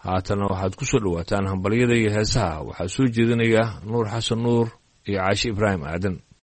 haatanna waxaad ku soo dhowaataan hambalyada iyo heesaha waxaa soo jeedinaya nuur xasan nuur iyo caashi ibraahim aadan.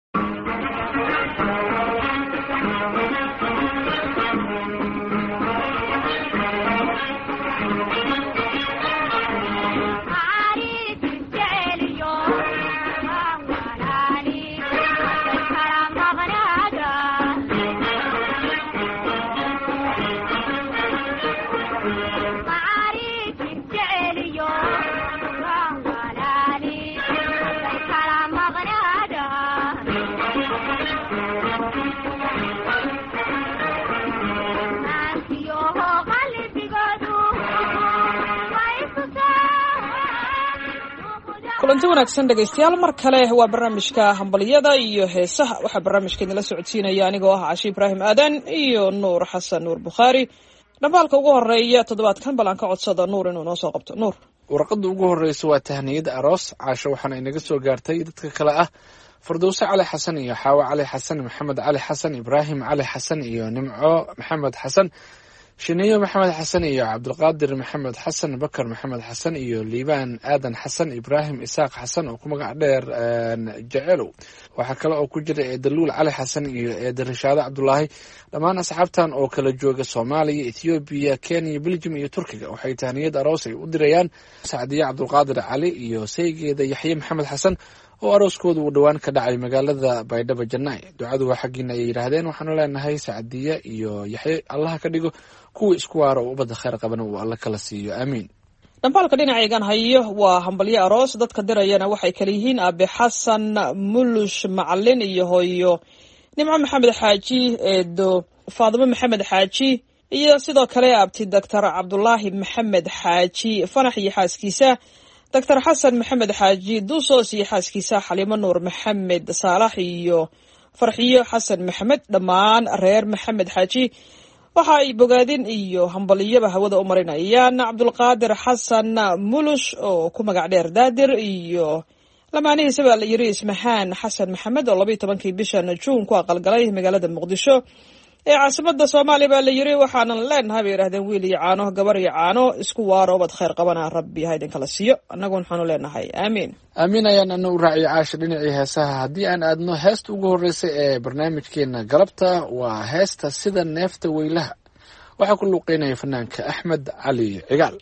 kulanti wanaagsan dhegaystayaal mar kale waa barnaamijka hambaliyada iyo heesaha waxaa barnaamijkeedala socodsiinaya anigoo ah caashi ibraahim aadan iyo nuur xasan nuur bukhaari. dhambaalka ugu horeeya toddobaadkan balan ka codsada nuur inuu noo soo qabto. nuur, warqadda ugu horreysa waa tahniyada aroos caasho waxaana inaga soo gaartay dadka kale ah fardowse cali xasan iyo xaawo cali xasan, maxamed cali xasan, ibraahim cali xasan iyo nimco maxamed xasan, shiniyo maxamed xasan iyo cabdulqaadir maxamed xasan, bakar maxamed xasan iyo liibaan aadan xasan, ibraahim isaaq xasan oo ku magac dheer jecelow. waxaa kale oo ku jira eedaluul cali xasan iyo eeda rishaado cabdulaahi. dhammaan asxaabtan oo kala jooga soomaaliya, ethoobiya, kenya, beljum iyo turkiga waxay tahniyad aroos ay u dirayaan sacdiye cabdulqaadir cali iyo saygeeda yaxye maxamed xasan oo arooskooda uu dhowaan ka dhacay magaalada baydhabo janaa'i. ducadu waa xaggiina ayay yidhaahdeen. waxaanu leenahay sacdiye iyo yaxye allaha ka dhigo kuwii isku waara oo ubadda khayr qabana uu alla kala siiyo, aamiin. dhambaalka dhinacaygan hayo waa hambalyo aroos. dadka dirayana waxay kala yihiin aabe xasan mulush macalin iyo hooyo nimco maxamed xaaji, eedo faadimo maxamed xaaji iyo sidoo kale abti doctor cabdulaahi maxamed xaaji fanax iyo xaaskiisa, doctor xasan maxamed xaaji duusoos iyo xaaskiisa xaliimo nuur maxamed saalax iyo farxiyo xasan maxamed. dhammaan reer maxamed xaaji waxa ay bogaadin iyo hambaliyaba hawada u marinayaan cabdulqaadir xasan mulush oo ku magac dheer daadir iyo lamaanihiisa baa la yiri ismahaan xasan maxamed oo 12 bishan juun ku aqalgalay magaalada muqdisho ee caasimada Soomaaliya baa la yiri. waxaanan leenahay bay yiraahdeen wiil iyo caano gabar iyo caano isku waaro bad khayr qabana rabbi ha idin kala siiyo. annagu waxaanu leenahay aamiin. aamiin ayaan anu raaciyo caasha dhinacii heesaha. haddii aan aadno heesta ugu horreysa ee barnaamijkeena galabta waa heesta sida neefta weylaha. waxaa ku luuqeynaya fanaanka axmed cali cigaal.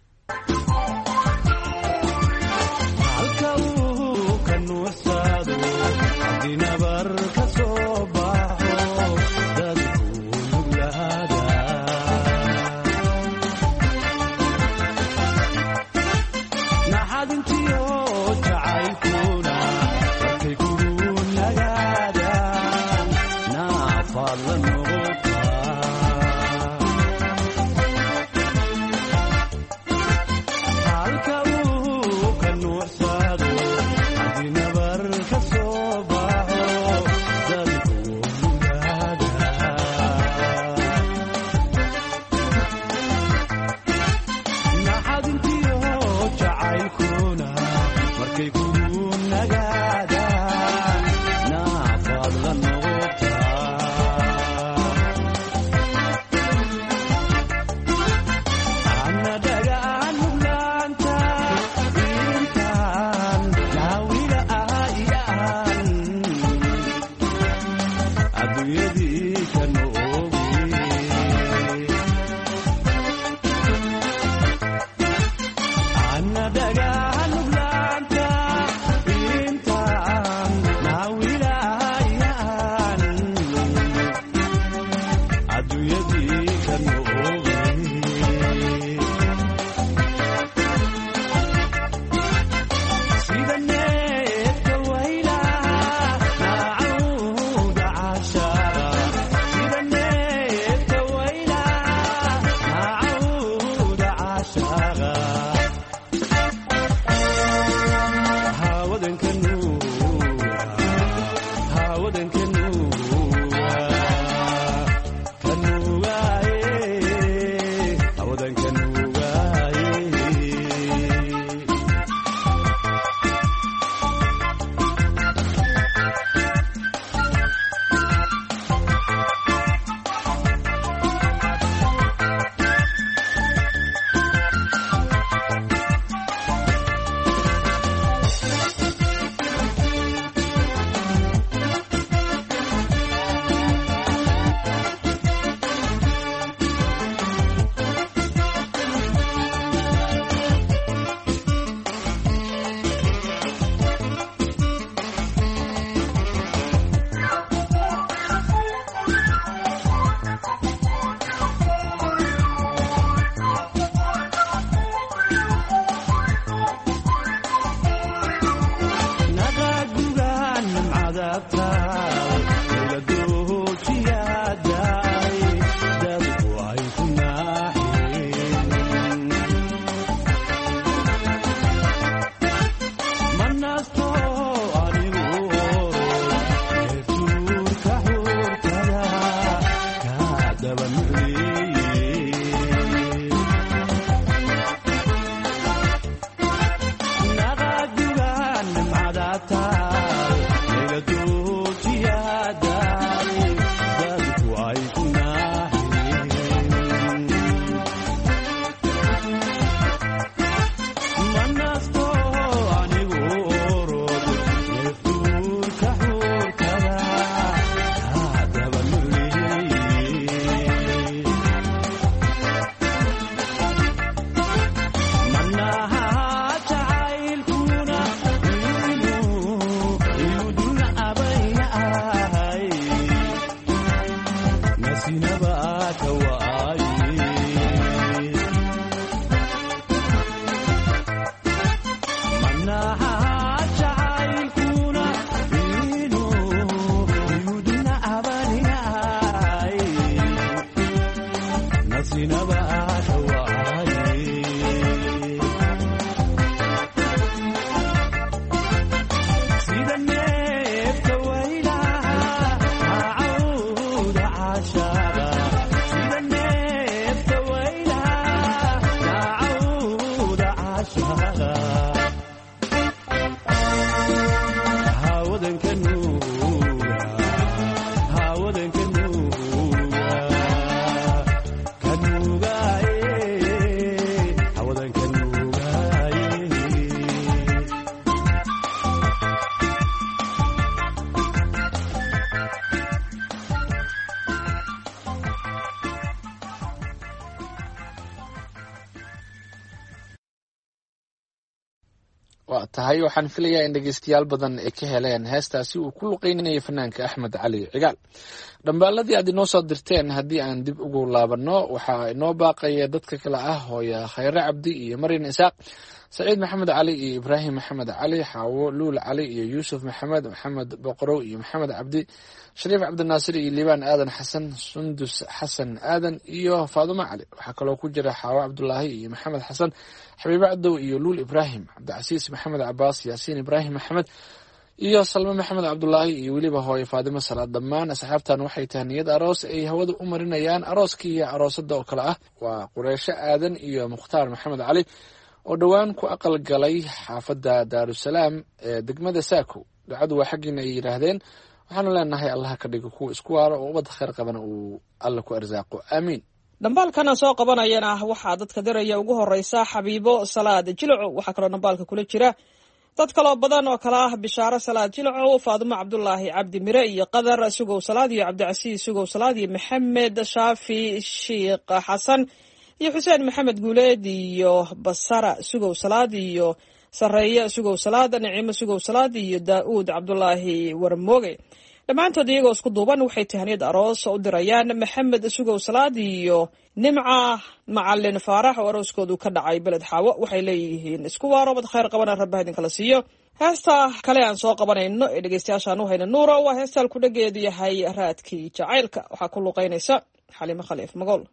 waa tahay waxaan filayaa in dhegeystayaal badan ay ka heleen heestaasi uu ku luqeynayay fanaanka axmed cali cigaal. dhambaaladii aad inoo soo dirteen haddii aan dib ugu laabanno waxaa inoo baaqaya dadka kale ah hooya khayre cabdi iyo maryan isaaq, saciid maxamed cali iyo ibraahim maxamed cali, xaawo luul cali iyo yuusuf maxamed, maxamed boqorow iyo maxamed cabdi, shariif cabdinaasir iyo liibaan aadan xasan, sundus xasan aadan iyo faadumo cali. waxaa kaloo ku jira xaawo cabdulaahi iyo maxamed xasan, xabiibo cadow iyo luul ibraahim, cabdicasiis maxamed cabaas, yaasiin ibraahim maxamed iyo salme maxamed cabdulaahi iyo weliba hooye faadimo salaad. dhammaan asxaabtan waxay tahniyad aroos ay hawada u marinayaan arooskii iyo aroosada oo kale ah waa qureysho aadan iyo mukhtaar maxamed cali oo dhowaan ku aqal galay xaafadda daarusalaam ee degmada saako. ducadu waa xaggiina ay yidhaahdeen, waxaanu leenahay allaha ka dhigo kuwa isku waaro oo ubadda khayr qabana uu alla ku arsaaqo, aamiin. dhambaalkana soo qabanayana waxaa dadka diraya ugu horeysa xabiibo salaad jilco. waxaa kaloo dhambaalka kula jira dad kaloo badan oo kale ah bishaaro salaad jilco, faadumo cabdulaahi cabdi mire iyo qadar sugow salaad iyo cabdicasiis sugow salaad iyo maxamed shaafi shiikh xasan iyo xuseen maxamed guuleed iyo basara sugow salaad iyo sareeye sugow salaad, nicimo sugow salaad iyo daa'uud cabdulaahi warmooge. dhammaantood iyagoo isku duuban waxay tahniyad aroos u dirayaan maxamed sugow salaad iyo nimca macalin faarax oo arooskoodu ka dhacay beled xaawo. waxay leeyihiin isku waaro bad khayr qabana rabbaha idinkala siiyo. heesta kale aan soo qabanayno ee dhegeystayaashaan u hayna nuura waa heestaan ku dhageedu yahay raadkii jacaylka. waxaa ku luqeynaysa xaliimo khaliif magool.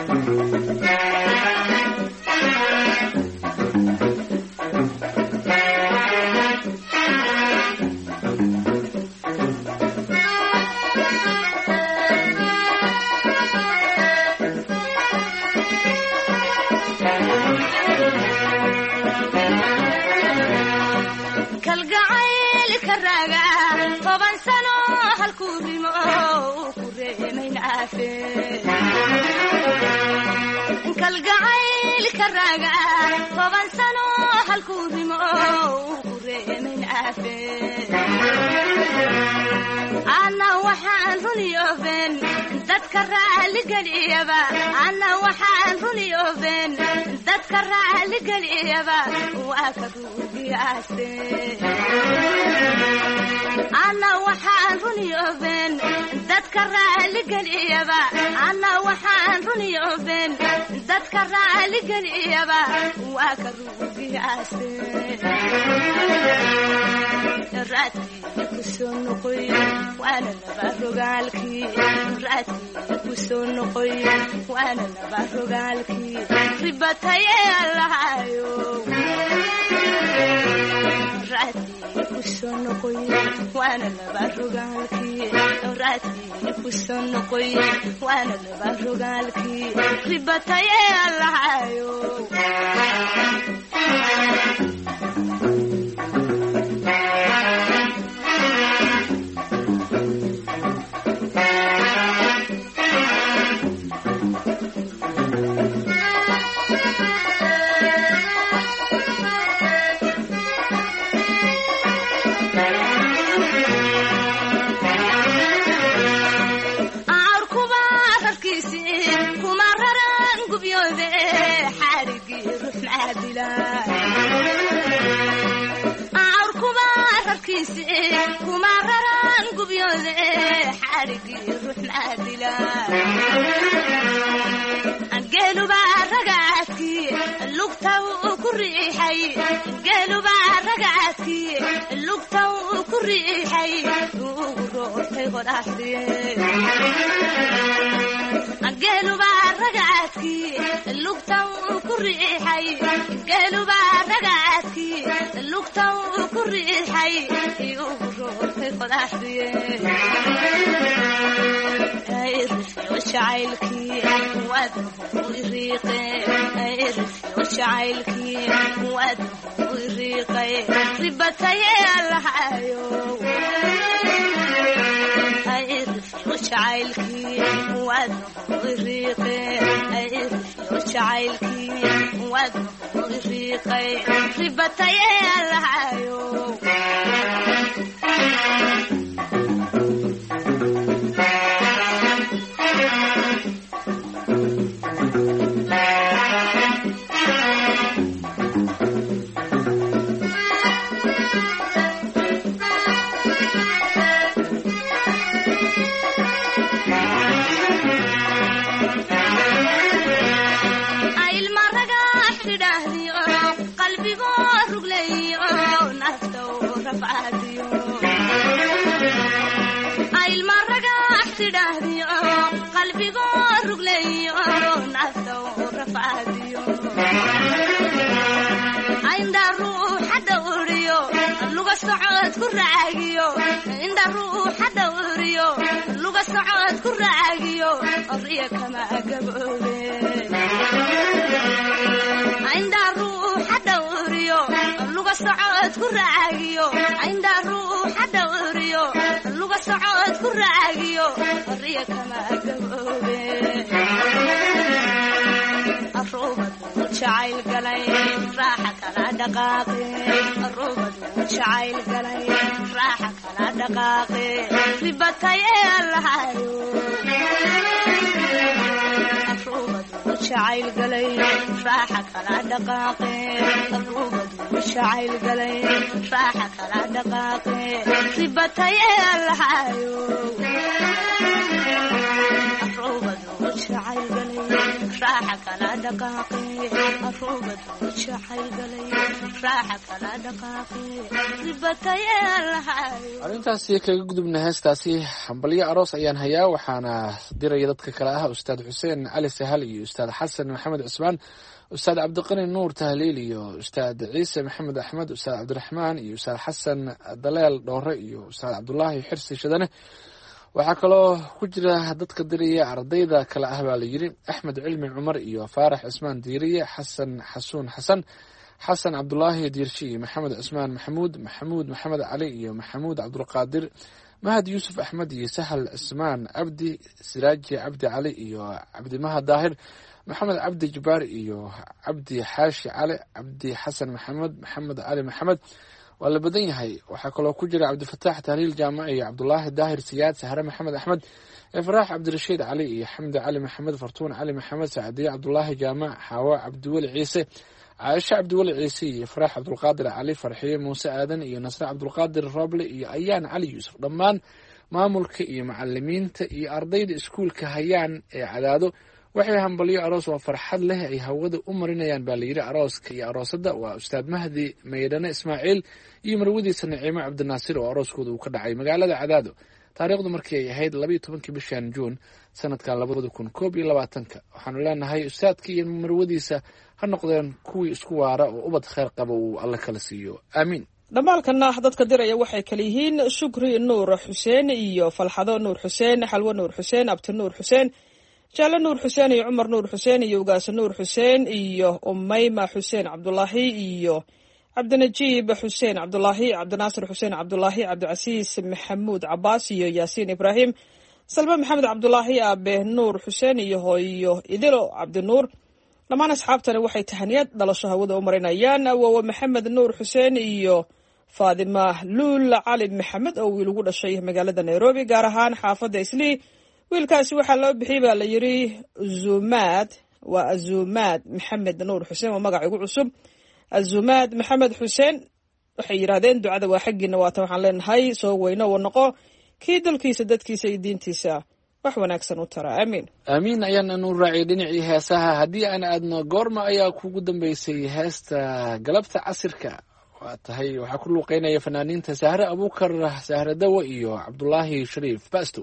kalgacaylka raaga toban sano halkuu dhimo ku reemayn aafe. kalgacaylka raaga toban sano halkuu dhimo ku reemayn aafe. ana waxaan runiyooben dadka raaligeliyaba, ana waxaan runiyooben dadka raaligeliyaba waa ka ruugiyaase. ana waxaan runiyooben dadka raaligeliyaba, ana waxaan runiyooben dadka raaligeliyaba waa ka ruugiyaase. raadkii ku soo noqoy waana laba rogaalkii, raadkii ku soo noqoy waana laba rogaalkii ribataye allahayo. raadkii ku soo noqoy waana laba rogaalkii, raadkii ku soo noqoy waana laba rogaalkii ribataye allahayo. kuma raran gubyode xarigi ruux maadila. geeluba ragaadki lugta ku riixay, geeluba ragaadki lugta ku riixay ugu roortay qodaxdiye. geeluba ragaadki lugta ku riixay, geeluba ragaadki lugta ku riixay ugu roortay qodaxdiye. ay rifyo jacaylki wadnahu iriiqay, ay rifyo jacaylki wadnahu iriiqay ribataye allahayo. ay rifyo jacaylki wadnahu iriiqay, ay rifyo jacaylki wadnahu iriiqay ribataye allahayo. raagiyo indha ruuxa dhawriyo luga socod ku raagiyo riya kama gaboobe indha ruuxa dhawriyo luga socod ku raagiyo indha ruuxa dhawriyo luga socod ku raagiyo riya kama gaboobe arubad jacayl galay raaxa kala dhaqaaqe arubad jacayl galay raaxa kala dhaqaaqe ribatay allahayo arubad jacayl galay raaxa kala dhaqaaqe arubad jacayl galay raaxa kala dhaqaaqe ribatay allahayo arubad jacayl galay raaxa kala dhaqaaqe arubad jacayl galay raaxa kala dhaqaaqe ribatay allahayo. arrintaasi kaga gudubna heestaasi hambalyo aroos ayaan hayaa waxaana diraya dadka kale ah ustaad xuseen cali sahal iyo ustaad xasan maxamed cusmaan ustaad cabdiqani nuur tahliil iyo ustaad ciise maxamed axmed ustaad cabdiraxmaan iyo ustaad xasan daleel dhoore iyo ustaad cabdulaahi xirsi shadane. waxaa kaloo ku jira dadka diraya ardayda kale ah baa layidhi axmed cilmi cumar iyo faarax cismaan diiriye xasan xasuun xasan xasan cabdulaahi diirshi iyo maxamed cismaan maxamuud maxamed cali iyo maxamuud cabdulqaadir mahad yuusuf axmed iyo sahal cismaan cabdi siraaji cabdi cali iyo cabdimahad daahir maxamed cabdi jabaar iyo cabdi xaashi cali cabdi xasan maxamed cali maxamed. waa la badan yahay. waxaa kaloo ku jira cabdifataax tahliil jaamac iyo cabdulaahi daahir siyaad sahre maxamed axmed ifraax cabdirashiid cali iyo xamdi cali maxamed fartuun cali maxamed sacdiye cabdulaahi jaamac xaawo cabdiweli ciise caaisha cabdiweli ciise iyo ifraax cabdulqaadir cali farxiye muuse aadan iyo nasre cabdulqaadir roble iyo ayaan cali yuusuf. dhammaan maamulka iyo macalimiinta iyo ardayda iskuulka hayaan ee cadaado waxay hambalyo aroos oo farxad leh ay hawada u marinayaan baa layidhi arooska iyo aroosada. waa ustaad mahdi maydhane ismaaciil iyo marwadiisa naciimo cabdinaasir oo arooskooda uu ka dhacay magaalada cadaado taariikhdu markii ay ahayd 12 bishan juun sanadkan 2021. waxaanu leenahay ustaadka iyo marwadiisa ha noqdeen kuwii isku waara oo ubad kheyr qaba uu alle kala siiyo aamiin. dhammaalkana dadka diraya waxay kala yihiin shukri nuur xuseen iyo falxado nuur xuseen xalwo nuur xuseen abti nuur xuseen jaale nuur xuseen iyo cumar nuur xuseen iyo ugaasa nuur xuseen iyo umayma xuseen cabdulaahi iyo cabdinajiib xuseen cabdulaahi cabdinaasir xuseen cabdulaahi cabdicasiis maxamuud cabaas iyo yaasiin ibraahim salme maxamed cabdulaahi aabe nuur xuseen iyo hooyo idilo cabdinuur. dhammaan asxaabtani waxay tahaniyad dhalasho hawada u marinayaan awoowe maxamed nuur xuseen iyo faadima luul cali maxamed oo wiil ugu dhashay magaalada nairobi gaar ahaan xaafadda islii. wiilkaasi waxaa loo bixiyey baa la yidhi zumaad waa azumaad maxamed nuur xuseen waa magac igu cusub azumaad maxamed xuseen. waxay yidhaahdeen ducada waa xaggiina waata waxaan leenahay soo weyno wa noqo kii dalkiisa dadkiisa iyo diintiisa wax wanaagsan u tara aamiin. aamiin ayaan anu raaciyay dhinacii heesaha. haddii aan aadno goorma ayaa kugu dambeysay heesta galabta casirka waa tahay waxaa ku luuqeynaya fanaaniinta sahre abuukar sahre dawo iyo cabdulaahi shariif baasto.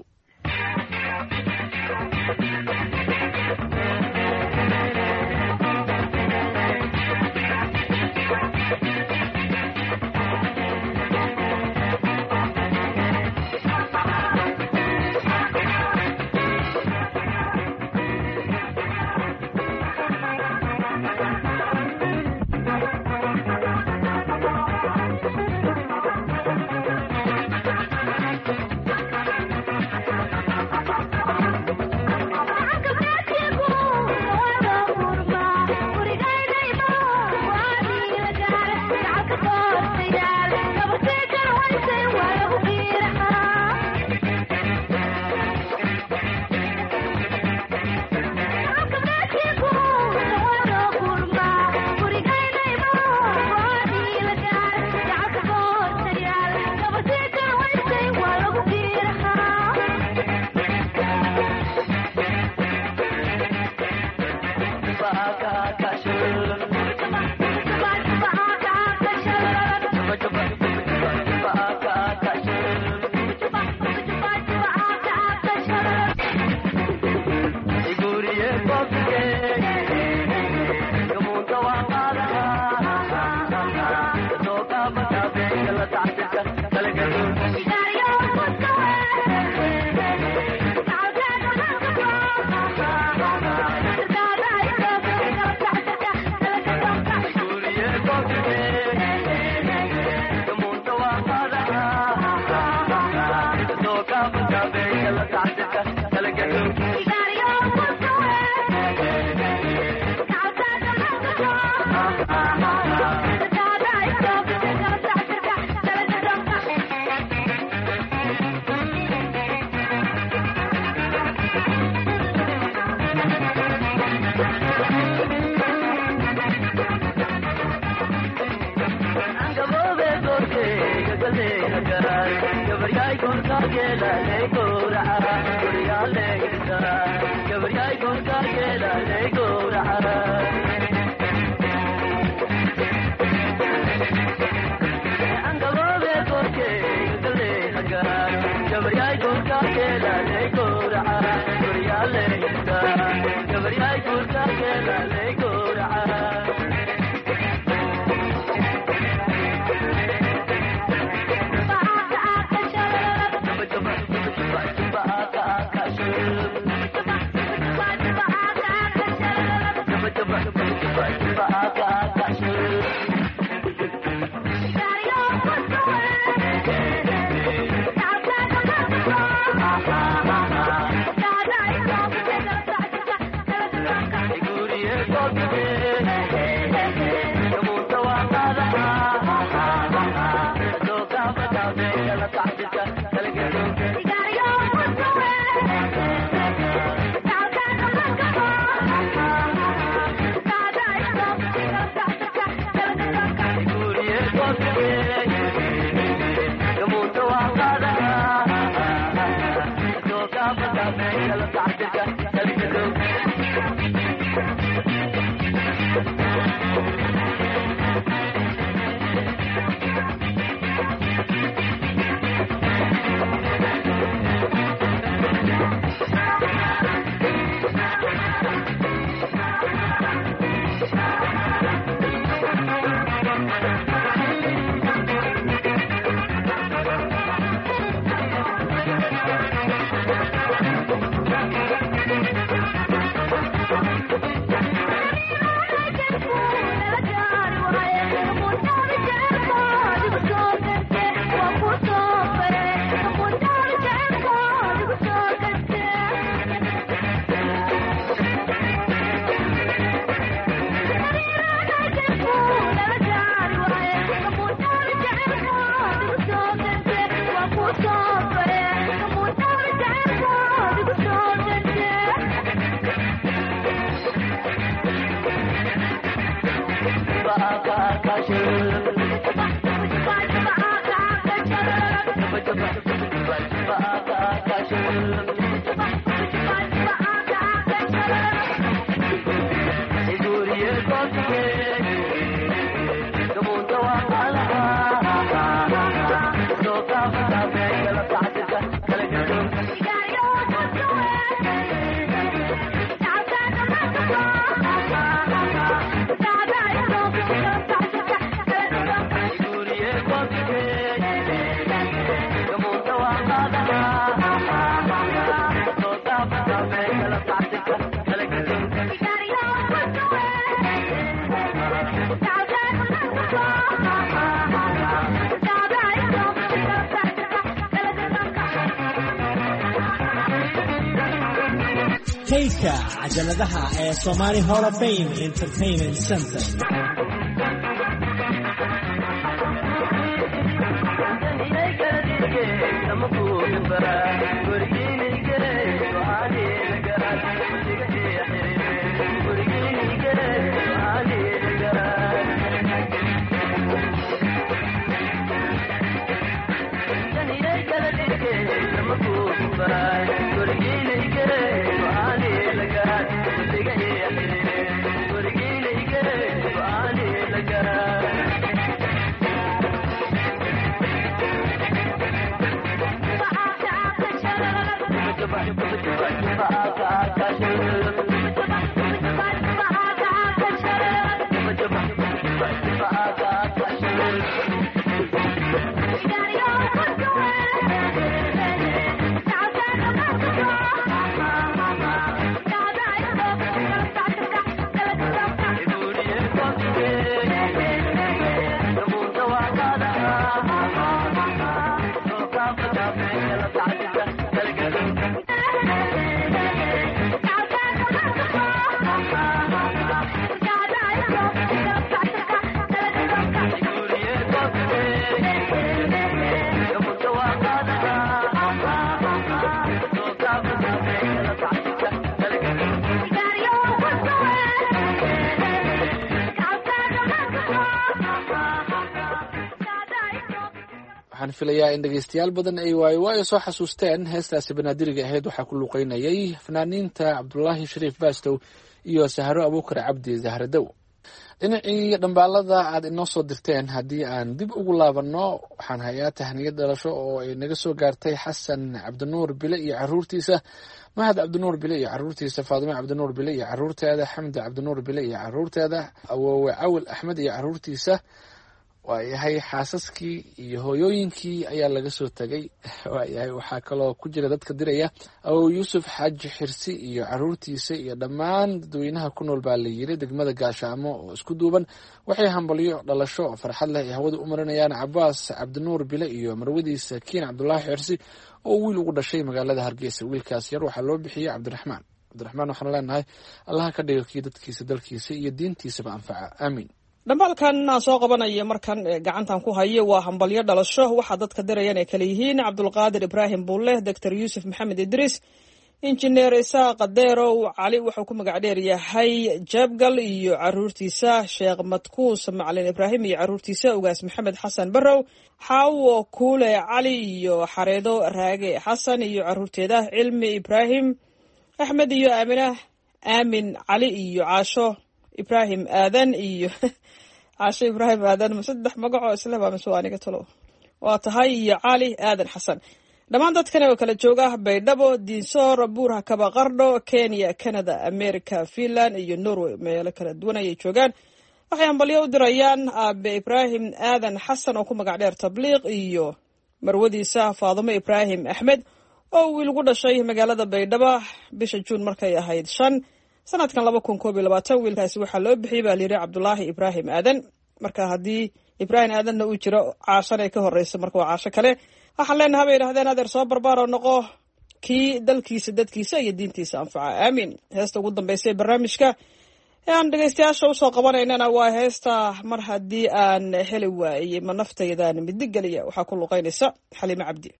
kaydka cajaladaha ee Somali Hall of Fame Entertainment Center. waxaan filayaa in dhegeystayaal badan ay waayo soo xasuusteen heestaasi banaadiriga ahayd. waxaa ku luuqeynayay fanaaniinta cabdulaahi shariif baastow iyo sahro abuukar cabdi zahradow. dhinacii dhambaalada aad inoo soo dirteen haddii aan dib ugu laabanno, waxaan hayaa tahniyad dhalasho oo ay naga soo gaartay xasan cabdinuur bile iyo caruurtiisa, mahad cabdinuur bile iyo caruurtiisa, faadime cabdinuur bile iyo caruurteeda, xamdi cabdinuur bile iyo caruurteeda, awoowe cawil axmed iyo caruurtiisa. waayahay xaasaskii iyo hooyooyinkii ayaa laga soo tegay. waayahay waxaa kaloo ku jira dadka diraya awow yuusuf xaaji xirsi iyo caruurtiisa iyo dhammaan dadweynaha ku nool baa la yiri degmada gaashaamo oo isku duuban. waxay hambalyo dhalasho oo farxad leh ay hawada u marinayaan cabaas cabdinuur bile iyo marwadiisa kiin cabdulaahi xirsi oo wiil ugu dhashay magaalada hargeysa. wiilkaas yar waxaa loo bixiyey cabdiraxmaan. waxaan leenahay allaha ka dhigo kii dadkiisa dalkiisa iyo diintiisaba anfaca, aamiin. dhambaalkan aan soo qabanayo markan gacantan ku hayo waa hambalyo dhalasho. waxaa dadka dirayaan ay kala yihiin cabdulqaadir ibraahim buulle, doctor yuusuf maxamed idriis, injineer isaaq deerow cali wuxuu ku magac dheer yahay jabgal iyo caruurtiisa, sheekh madkuus macalin ibraahim iyo caruurtiisa, ugaas maxamed xasan barrow, xaawo kuule cali iyo xareedo raage xasan iyo caruurteeda, cilmi ibraahim axmed iyo aamin cali iyo caasho ibraahim aadan iyo caasho ibraahim aadan. saddex magacoo isleba mise waa aniga talo waa tahay, iyo cali aadan xasan. dhammaan dadkan oo kala jooga baydhabo, diinsoor, buurha kaba qardho, kenya, canada, america, finland iyo norway. meelo kala duwan ayay joogaan. waxay hambalyo u dirayaan aabe ibraahim aadan xasan oo ku magac dheer tabliiq iyo marwadiisa faadimo ibraahim axmed oo wiil ugu dhashay magaalada baydhabo bisha juun markay ahayd 5 sanadkan 2021. wiilkaasi waxaa loo bixiyey baa layidhi cabdulaahi ibraahim aadan. marka haddii ibraahim aadanna uu jiro caashan ay ka horeysa, marka waa caasho kale. waxaan leenaha bay yidhahdeen adeer soo barbaaro noqo kii dalkiisa dadkiisa iyo diintiisa anfaca, aamiin. heesta ugu dambaysa ee barnaamijka ee aan dhegeystayaasha usoo qabanaynana waa heesta mar haddii aan heli waayey ma naftaydan midigeliya. waxaa ku luqeynaysa xaliime cabdi.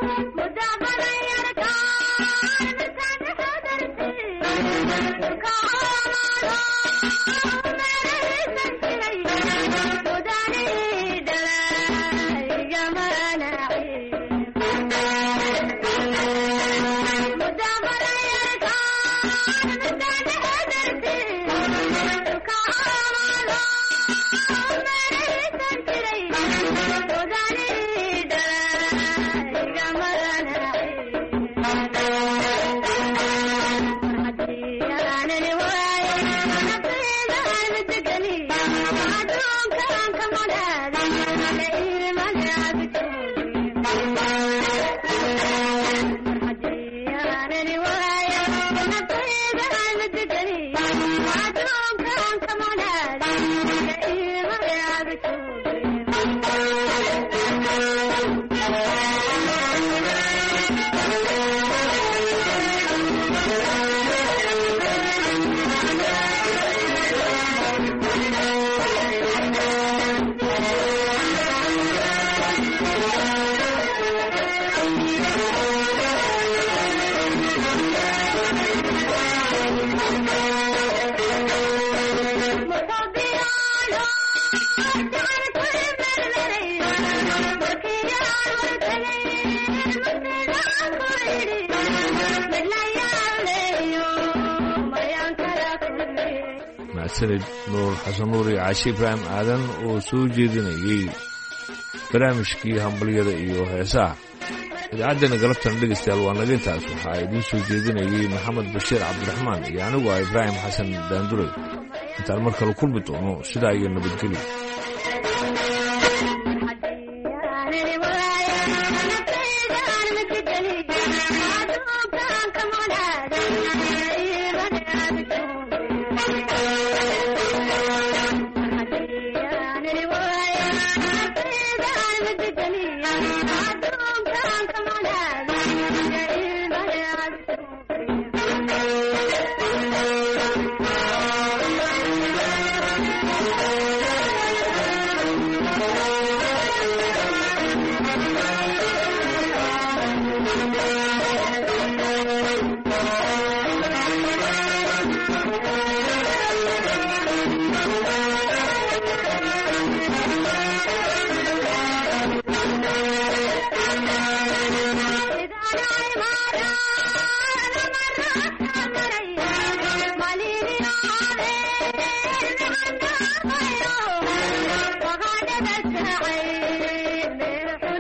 mahadsanid nuur xasan nuur iyo caashi ibraahim aadan oo soo jeedinayay barnaamijkii hambalyada iyo heesaha. idaacaddeena galabtana dhegaystayaal waa naga intaas. waxaa idiin soo jeedinayay maxamed bashiir cabdiraxmaan iyo anigu ah ibraahim xasan daanduray. intaan mar kale kulmi doono sidaa iyo nabadgelyo.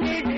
idhi